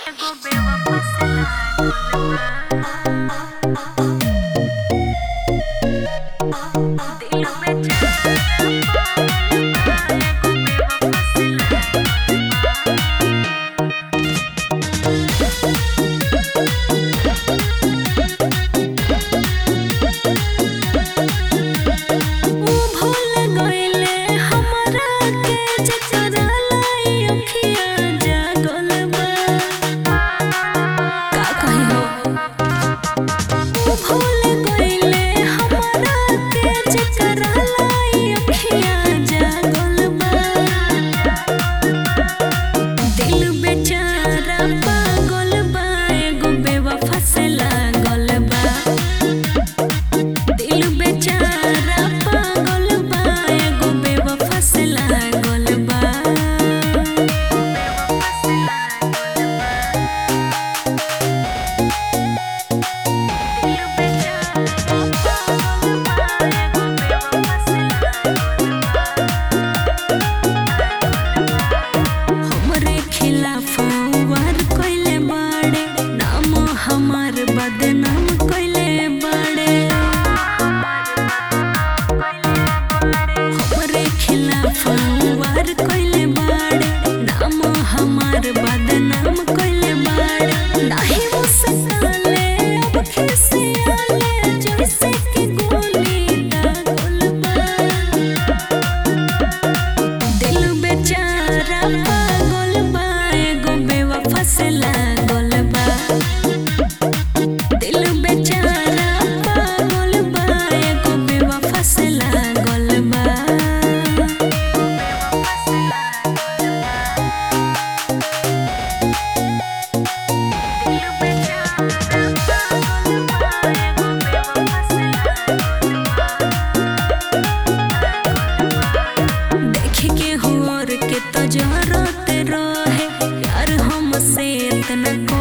एगो बेवफा से दिल में बदनाम कइले बाड़े हमरे खिलाफ वार कइले बाड़े नाम हमार बदनाम कइले बाड़े नाही मुस्काले अब खिसियाले जैसे कि गोली दागल बा दिल बेचारा पागल बा एगो बेवफा से लागल बा जरूरत रहे यार हमसे इतना